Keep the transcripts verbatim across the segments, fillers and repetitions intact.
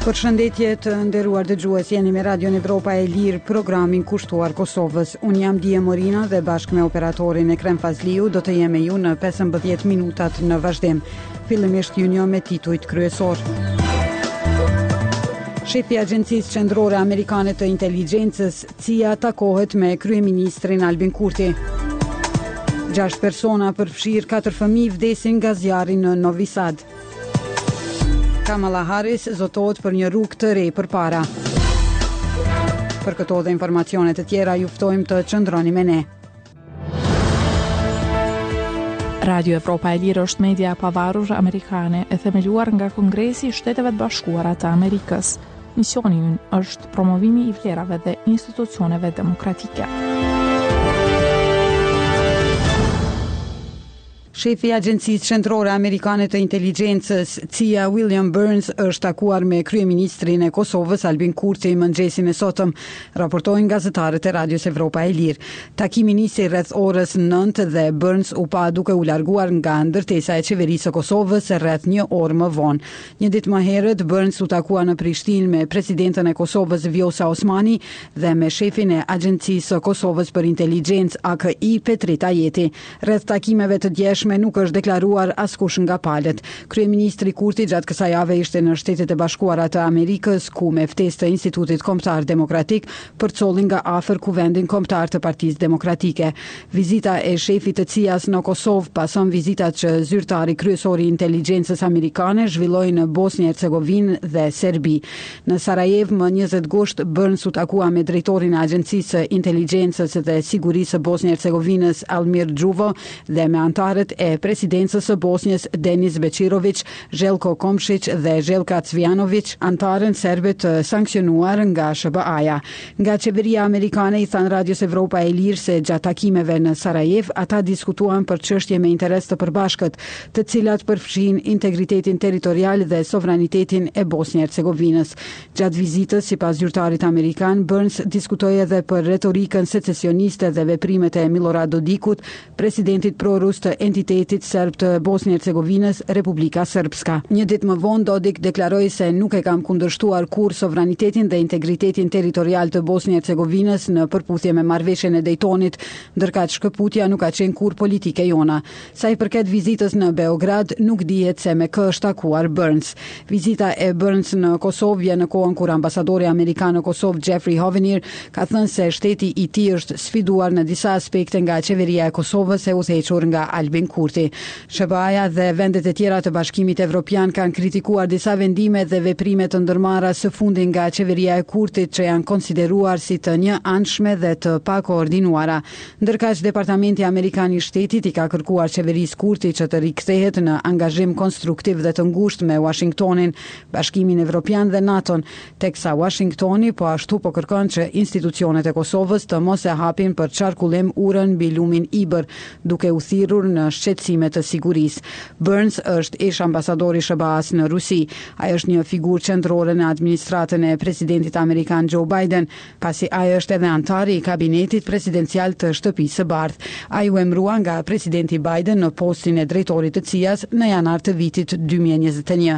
Përshëndetje të nderuar dëgjues, jeni me Radion Evropa e Lirë, programin kushtuar Kosovës. Unë jam Dije Morina dhe bashkë me operatorin Ekrem Fazliu do të jemi ju në pesëmbëdhjetë minutat në vazhdim. Fillimisht ju njoh me titujt kryesor. Shefi i Agjencisë Qendrore Amerikane të Inteligjencës, C I A, takohet me kryeministrin Albin Kurti. Gjashtë persona përfshirë katër fëmijë vdesin nga zjarri në Novi Sad. Kamala Harris zotohet për një rrugë të re përpara. Për këto dhe informacione të tjera ju ftojmë të qëndroni me ne. Radio Evropa e Lirë është media e pavarur amerikane e themeluar nga Kongresi i Shteteve të Bashkuara të Amerikës. Misioni i ynë është promovimi i vlerave dhe institucioneve demokratike. Shefi i Agjencisë Qendrore Amerikane të Inteligjencës, C I A, William Burns, është takuar me kryeministrin e Kosovës Albin Kurti mëngjesin e sotëm, raportojnë gazetarët e Radios Evropa e Lirë. Takimi nisi rreth orës nëntë dhe Burns u pa duke u larguar nga ndërtesa e qeverisë së Kosovës rreth një orë më vonë. Një ditë më herët, Burns u takua në Prishtinë me presidentën e Kosovës Vjosa Osmani dhe me shefin e Agjencisë së Kosovës për Inteligjencë A K I Petrita Jeti. Rreth takimeve të djeshme me nuk është deklaruar askush nga palët. Kryeministri Kurti gjatë kësaj jave ishte në Shtetet e Bashkuara të Amerikës, ku me ftesë të Institutit Kombëtar Demokratik përcolli nga afër Kuvendin Kombëtar të Partisë Demokratike. Vizita e shefit të C I A-s në Kosovë pason vizitat që zyrtari kryesor i inteligjencës amerikane zhvilloi në Bosnjë Hercegovinë dhe Serbi. Në Sarajevo më njëzet gusht, Burns u takua me drejtorin e Agjencisë së Inteligjencës dhe Sigurisë së Bosnjë Hercegovinës Almir Xhuvo dhe me antarët e presidencës së Bosnjës Denis Beqirović, Željko Komšić dhe Željka Cvijanović, antarën serbe të sankcionuar nga S B A-ja. Nga qeveria amerikane i than Radios Evropa e Lirë se gjatë takimeve në Sarajevo ata diskutuan për çështje me interes të përbashkët, të cilat përfshin integritetin territorial dhe sovranitetin e Bosnjë Hercegovinës. Gjatë vizitës, sipas zyrtarit amerikan, Burns diskutoi edhe për retorikën secesioniste dhe veprimet e Milorad Dodikut, presidentit prorus të entitetit serb të Bosnjë Hercegovinës, Republika Srpska. Një ditë më vonë, Dodik deklaroi se nuk e kam kundërshtuar kur sovranitetin dhe integritetin territorial të Bosnjë Hercegovinës në përputhje me marrëveshjen e Daytonit, ndërkaq shkëputja nuk ka qenë kur politike jona. Sa i përket vizitës në Beograd, nuk dihet se me kë është takuar Burns. Vizita e Burns në Kosovë vjen në kohën kur ambasadori amerikan në Kosovë Jeffrey Hovenier ka thënë se shteti i tij është sfiduar në disa aspekte nga qeveria e Kosovës e udhëhequr nga Albin Kurti. S B A-ja dhe vendet e tjera të Bashkimit Evropian kanë kritikuar disa vendime dhe veprime të ndërmarra së fundi nga qeveria e Kurtit që janë konsideruar si të një anshme dhe të pakoordinuara. Ndërkaq Departamenti Amerikan i Shtetit i ka kërkuar qeverisë Kurti që të rikthehet në angazhim konstruktiv dhe të ngushtë me Washingtonin, Bashkimin Evropian dhe NATO-n, teksa Washingtoni po ashtu po kërkon që institucionet e Kosovës të mos e hapin për qarkullim urën mbi lumin Ibër, duke u thirrur në shqetësime të sigurisë. Burns është ish ambasadori i S B A-s në Rusi. Ai është një figurë qendrore në administratën e presidentit amerikan Joe Biden, pasi ai është edhe antari i kabinetit presidencial të Shtëpisë së Bardhë. Ai u emërua nga presidenti Biden në postin e drejtorit të C I A-s në janar të vitit dy mijë e njëzet e një.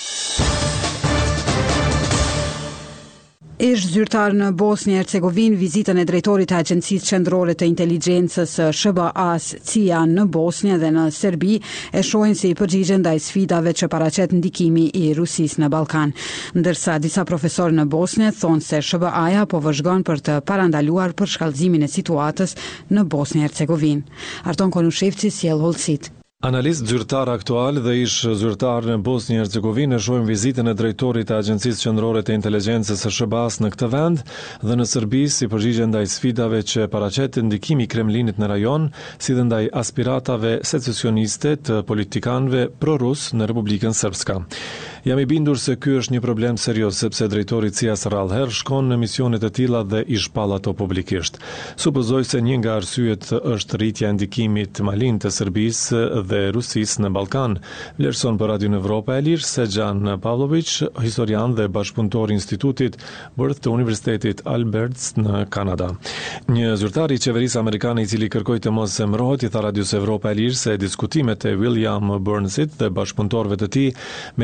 Ish zyrtar në Bosnjë Hercegovinë, vizitën e drejtorit të Agjencisë Qendrore të Inteligjencës së S B A-s C I A në Bosnjë dhe në Serbi e shohin si përgjigje ndaj sfidave që paraqet ndikimi i Rusisë në Ballkan. Ndërsa disa profesorë në Bosnjë thonë se S B A-ja po vëzhgon për të parandaluar përshkallëzimin e situatës në Bosnjë Hercegovinë. Arton Konushevci sjell hollësit. Analist zyrtar aktual dhe ish zyrtar në Bosnjë Hercegovinë shohin vizitën e drejtorit të Agjencisë Qendrore të Inteligjencës së S B A-s në këtë vend dhe në Serbi si përgjigje ndaj sfidave që paraqet ndikimi i Kremlinit në rajon, si dhe ndaj aspiratave secesioniste të politikanëve prorus në Republikën Srpska. Jam i bindur se ky është një problem serioz sepse drejtori i C I A-s rrallëherë shkon në misione të tilla dhe i shpall ato publikisht. Supozoj se një nga arsyet është rritja e ndikimit malin të Serbisë dhe Rusisë në Ballkan, vlerëson për Radio Evropa e Lirë Sejan Pavlović, historian dhe bashkëpunëtor i Institutit Worth të Universitetit Alberts në Kanada. Një zyrtar i qeverisë amerikane i cili kërkoi të mos emërohet i tha Radios Evropa e Lirë se diskutimet e William Burnsit dhe bashkëpunëtorëve të tij me kreun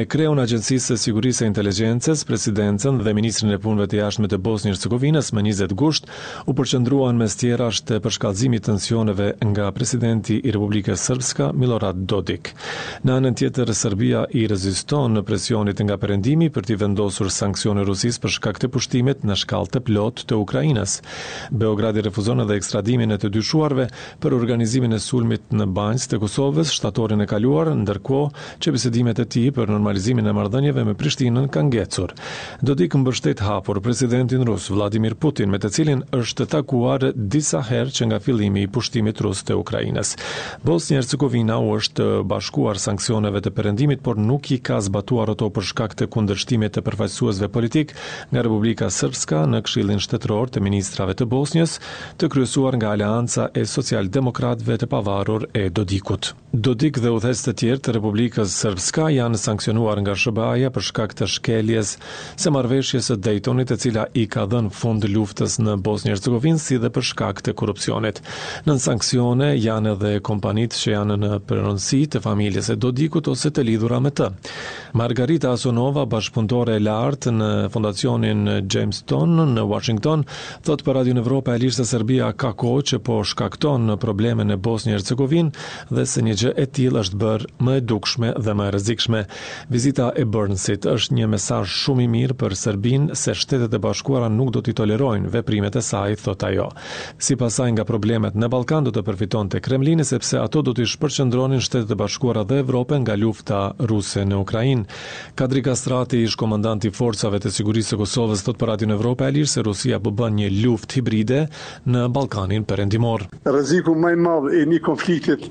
Agjencisë së Sigurisë e Inteligjencës, Presidencën dhe Ministrin e Punëve të Jashtme të Bosnjë-Hercegovinës më njëzet gusht u përqendruan mes tjerash të përshkallëzimit tensioneve nga presidenti i Republikës Srpska Milorad Dodik. Në anën tjetër, Serbia i reziston në presionit nga perëndimi për t'i vendosur sanksione Rusisë për shkak të pushtimit në shkallë të plotë të Ukrainës. Beogradi refuzon edhe ekstradimin e të dyshuarve për organizimin e sulmit në Banjë të Kosovës shtatorin e kaluar, ndërkohë që bisedimet e tij për normalizimin e marrëdhënieve me Prishtinën kanë ngecur. Dodik mbështet hapur presidentin rus Vladimir Putin, me të cilin është takuar disa herë që nga fillimi i pushtimit rus të Ukrainës. Bosnjë-Hercegovina u është bashkuar sanksioneve të perëndimit, por nuk i ka zbatuar ato për shkak të kundërshtimit të përfaqësuesve politik nga Republika Srpska në Këshillin Shtetëror të Ministrave të Bosnjës, të kryesuar nga Aleanca e Socialdemokratëve të pavarur e Dodikut. Dodik dhe udhëheqës të tjerë të Republikës Srpska janë sanksionuar nga S B A-ja për shkak të shkeljes së marrëveshjes së Daytonit, e cila i ka dhënë fund luftës në Bosnjë-Hercegovinë, si dhe për shkak të korrupsionit. Nën sanksione janë edhe kompanitë që janë në pronësi të familjes së Dodikut ose të lidhura me të. Margarita Asonova, bashkëpunëtore e lartë në fondacionin Jamestown në Washington, thot për Radio Evropa e Lirë se Serbia ka kohë që po shkakton probleme në Bosnjë-Hercegovinë dhe se një gjë e tillë është bërë më e dukshme dhe më e rrezikshme. Vizita e Burnsit është një mesazh shumë i mirë për Serbinë se Shtetet e Bashkuara nuk do t'i tolerojnë veprimet e saj, thot ajo. Sipas saj, nga problemet në Ballkan do të përfitonte Kremlini, sepse ato do t'i shpërqendronin Shtetet e Bashkuara dhe Evropën nga lufta ruse në Ukrainë. Kadri Kastrati, ish komandanti i forcave të sigurisë së Kosovës, thot për Radio Evropa e Lirë se Rusia po bën një luftë hibride në Ballkanin Perëndimor. Rreziku më i madh i një konfliktit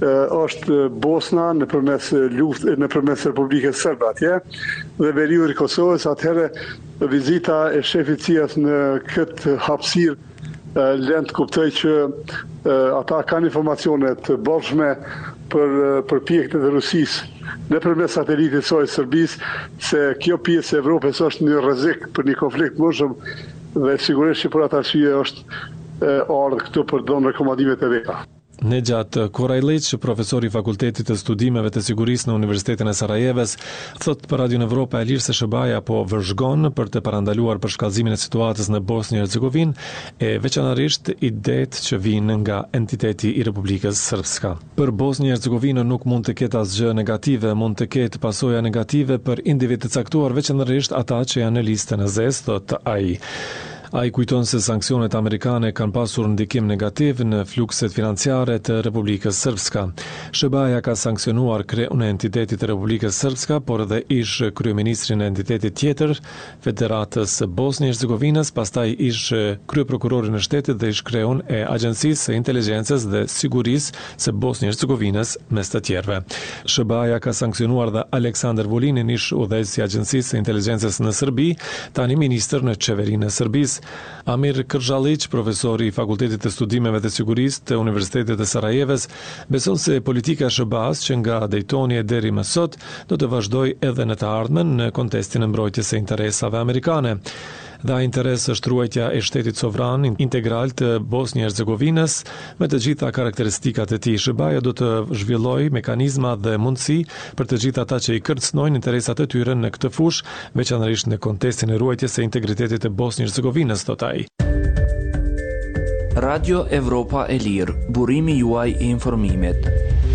është Bosna nëpërmes luftë nëpërmes Republikës Serbe atje dhe veriuri i Kosovës. Atëherë vizita e shefit C I A-s në këtë hapësirë lën të kuptoj që ata kanë informacione të bollshme për përpjekjet e Rusisë nëpërmes satelitit saj Serbisë, se kjo pjesë e Evropës është një rrezik për një konflikt më shumë, dhe sigurisht që për atë arsye është ardhur këtu për të dhënë rekomandimet e veta. Nejat Korajlić, profesor i Fakultetit të Studimeve të Sigurisë në Universitetin e Sarajevës, thot për Radio Evropa e Lirë se S B A-ja po vëzhgon për të parandaluar përshkallëzimin e situatës në Bosnjë-Hercegovinë, e veçanërisht idetë që vijnë nga entiteti i Republikës Srpska. Për Bosnjë-Hercegovinën nuk mund të ketë asgjë negative, mund të ketë pasoja negative për individ të caktuar, veçanërisht ata që janë në listën e zezë, thot ai. Ai kujton se sanksionet amerikane kanë pasur ndikim negativ në flukset financiare të Republikës Srpska. S B A-ja ka sanksionuar kreun e entitetit të Republikës Srpska, por edhe ish kryeministrin e entitetit tjetër, Federatës së Bosnjë-Hercegovinës, pastaj ish kryeprokurorin e shtetit dhe ish kreun e Agjencisë së Inteligjencës dhe Sigurisë së Bosnjë-Hercegovinës, mes të tjerëve. S B A-ja ka sanksionuar dhe Aleksandar Vulinin, ish udhëheqës i Agjencisë së Inteligjencës në Serbi, tani ministër në qeverinë e Serbisë. Amir Kërxhallić, profesori i Fakultetit të Studimeve të Sigurisë të Universitetit të Sarajevës, beson se politika e S B A-s që nga Daytoni e deri më sot do të vazhdojë edhe në të ardhmen në kontekstin e mbrojtjes së interesave amerikane. Dhe interes është ruajtja e shtetit sovran integral të Bosnjë-Hercegovinës me të gjitha karakteristikat e tij. S B A-ja do të zhvillojë mekanizma dhe mundësi për të gjithë ata që i kërcënojnë interesat e tyre në këtë fushë, veçanërisht në kontekstin e ruajtjes së integritetit të Bosnjë-Hercegovinës, thot ai. Radio Evropa e Lirë, burimi juaj i informimit.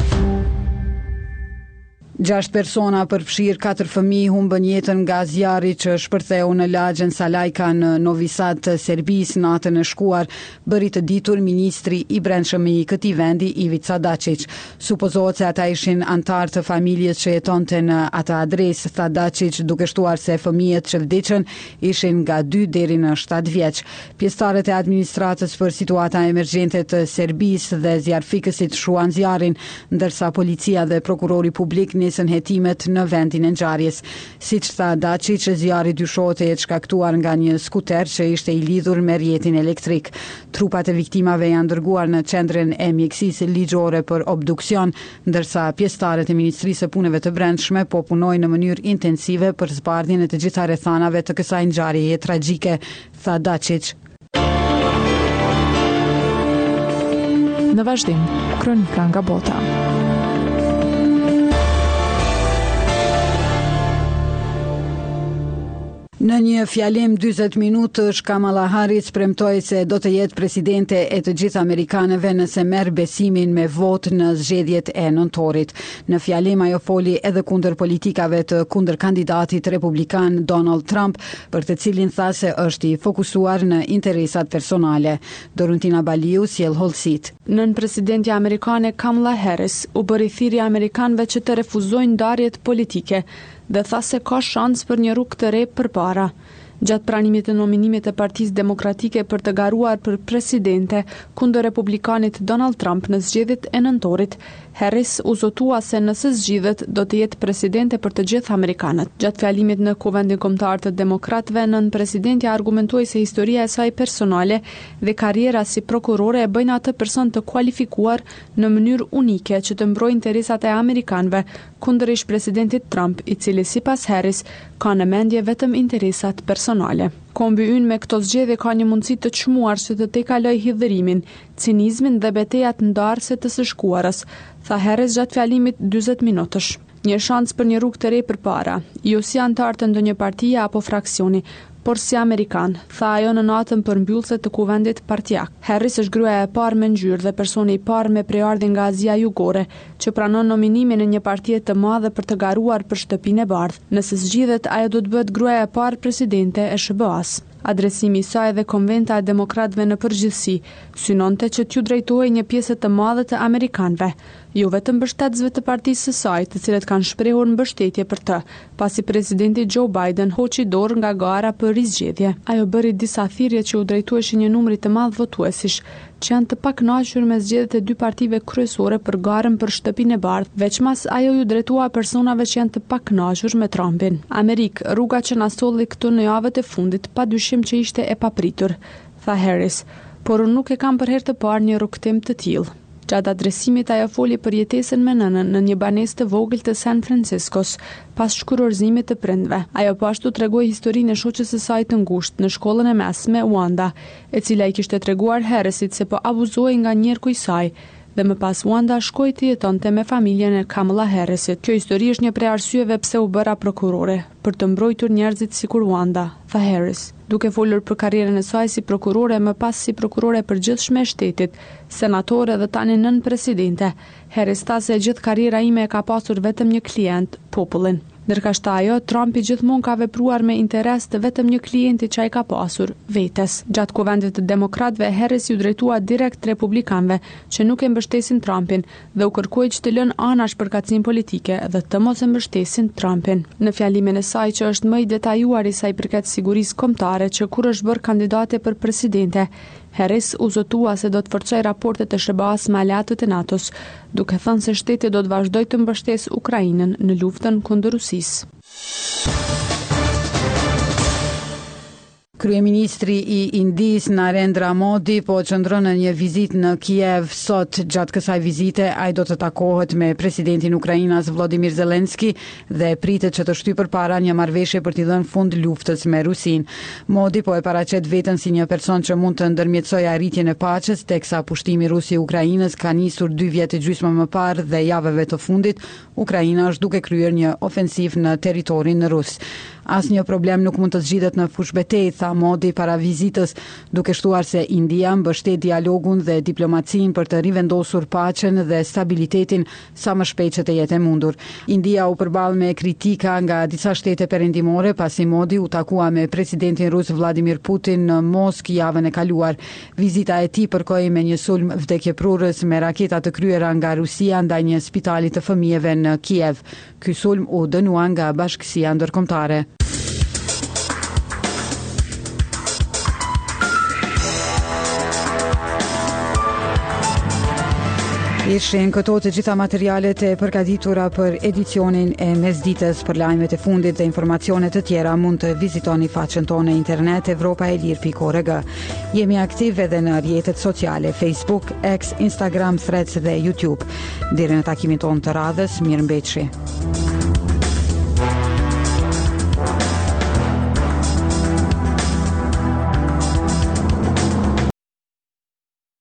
Gjashtë persona përfshirë katër fëmijë humbën jetën nga zjarri që shpërtheu në lagjen Salajka në Novi Sad të Serbisë natën e shkuar, bëri të ditur ministri i brendshëm i këtij vendi Ivica Dačić. Supozohet se ata ishin antar të familjes që jetonte në atë adresë, tha Dačić, duke shtuar se fëmijët që vdiqën ishin nga dy deri në shtatë vjeç. Pjesëtarët e administratës për situata emergjente të Serbisë dhe zjarrfikësit shuan zjarrin, ndërsa policia dhe prokurori publik nisën hetimet në vendin e ngjarjes. Siç tha Dačić, zjarri dyshohet të jetë shkaktuar nga një skuter që ishte i lidhur me rrjetin elektrik. Trupat e viktimave janë dërguar në qendrën e mjekësisë ligjore për obduksion, ndërsa pjesëtarët e Ministrisë së Punëve të Brendshme po punojnë në mënyrë intensive për zbardhjen e të gjitha rrethanave të kësaj ngjarjeje tragjike, tha Dačić. Në vazhdim, kronika nga bota. Në një fjalim dyzet minutësh, Kamala Harris premtoi se do të jetë presidente e të gjithë amerikanëve nëse merr besimin me votë në zgjedhjet e nëntorit. Në fjalim ajo foli edhe kundër politikave të kundër kandidatit republikan Donald Trump, për të cilin tha se është i fokusuar në interesat personale. Doruntina Baliu sjell hollësit. Nën presidentja amerikane Kamala Harris u bëri thirrje amerikanëve që të refuzojnë ndarjet politike dhe tha se ka shans për një rrugë të re përpara. Gjatë pranimit të nominimit të Partisë Demokratike për të garuar për presidente kundër republikanit Donald Trump në zgjedhjet e nëntorit, Harris u zotua se nëse zgjidhet do të jetë presidente për të gjithë amerikanët. Gjatë fjalimit në Kuvendin Kombëtar të Demokratëve, nën presidentja argumentoi se historia e saj personale dhe karriera si prokurore e bëjnë atë person të kualifikuar në mënyrë unike që të mbrojë interesat e amerikanëve kundër ish presidentit Trump, i cili sipas Harris ka në mendje vetëm interesat personale. Kombi ynë me këto zgjedhje ka një mundësi të çmuar që të tejkaloj hidhërimin, cinizmin dhe betejat ndarëse të së shkuarës, tha Harris gjatë fjalimit dyzet minutësh. Një shans për një rrugë të re përpara, jo si antar të ndonjë partie apo fraksioni, por si amerikan, tha ajo në natën përmbyllëse të kuvendit partijak. Harris është gruaja e parë me ngjyrë dhe personi i parë me preardhje nga Azia Jugore, që pranon nominimin në një partie të madhe për të garuar për shtëpinë e bardhë. Nëse zgjidhet, ajo do të bëhet gruaja e parë presidente e S B A-s. Adresimi i saj dhe konventa e demokratëve në përgjithësi synonte që t'ju drejtohej një pjesë të madhe të amerikanëve, jo vetëm mbështetësve të partisë së saj, të cilët kanë shprehur mbështetje për të, pasi presidenti Joe Biden hoqi dorë nga gara për rizgjedhje. Ajo bëri disa thirrje që u drejtueshin një numri të madh votuesish, që janë të pakënaqur me zgjedhjet e dy partive kryesore për garën për shtëpinë e bardhë, veçmas ajo ju drejtua personave që janë të pakënaqur me Trumpin. Amerikë, rruga që na solli këtu në javët e fundit, padyshim që ishte e papritur, tha Harris, por unë nuk e kam për herë të parë një rrugtim të tillë. Gjatë adresimit ajo foli për jetesën me nënën në një banesë të vogël të San Franciscos, pas shkurorzimit të prindve. Ajo po ashtu tregoi historinë e shoqes së saj të ngushtë në shkollën e mesme, Wanda, e cila i kishte treguar Harrisit se po abuzohej nga njerëku i saj, dhe më pas Wanda shkoi të jetonte me familjen e Kamala Harrisit. Kjo histori është një prej arsyeve pse u bëra prokurore, për të mbrojtur njerëzit sikur Wanda, tha Harris. Duke folur për karrierën e saj si prokurore, më pas si prokurore e përgjithshme e shtetit, senatore dhe tani nën presidente, Harris tha se gjithë karriera ime e ka pasur vetëm një klient, popullin. Ndërkashta ajo, Trumpi gjithmonë ka vepruar me interes të vetëm një klienti që ai ka pasur, vetes. Gjatë kuvendit të demokratëve, Harris ju drejtua direkt republikanëve që nuk e mbështesin Trumpin dhe u kërkoi që të lënë anash përkatësinë politike dhe të mos e mbështesin Trumpin. Në fjalimin e saj që është më i detajuar i sa i përket sigurisë kombëtare që kur është bërë kandidate për presidente, Harris u zotua se do të forcojë raportet e S B A-s me aleatët e NATO-s, duke thënë se shteti do të vazhdojë të mbështesë Ukrainën në luftën kundër Rusisë. Kryeministri i Indisë Narendra Modi po qëndron në një vizitë në Kiev sot. Gjatë kësaj vizite ai do të takohet me presidentin Ukrainas Volodymyr Zelensky dhe pritet që të shtyjë përpara një marrëveshje për t'i dhënë fund luftës me Rusinë. Modi po e paraqet veten si një person që mund të ndërmjetësojë arritjen e paqes, teksa pushtimi rus i Ukrainës ka nisur dy vjet e gjysmë më parë dhe javëve të fundit Ukraina është duke kryer një ofensiv në territorin rus. Asnjë problem nuk mund të zgjidhet në fushë betejë, tha Modi para vizitës, duke shtuar se India mbështet dialogun dhe diplomacinë për të rivendosur paqen dhe stabilitetin sa më shpejt që të jetë e mundur. India u përball me kritika nga disa shtete perëndimore pasi Modi u takua me presidentin rus Vladimir Putin në Moskë javën e kaluar. Vizita e tij përkoi me një sulm vdekjeprurës me raketa të kryera nga Rusia ndaj një spitali të fëmijëve në Kiev. Ky sulm u dënua nga Bashkësia Ndërkombëtare. Ishin këto të gjitha materialet e përgatitura për edicionin e mesditës. Për lajmet e fundit dhe informacione të tjera mund të vizitoni faqen tonë në internet evropa e lirë pikë org. Jemi aktiv edhe në rrjetet sociale Facebook, X, Instagram, Threads dhe YouTube. Deri në takimin tonë të radhës, mirëmbëjtje.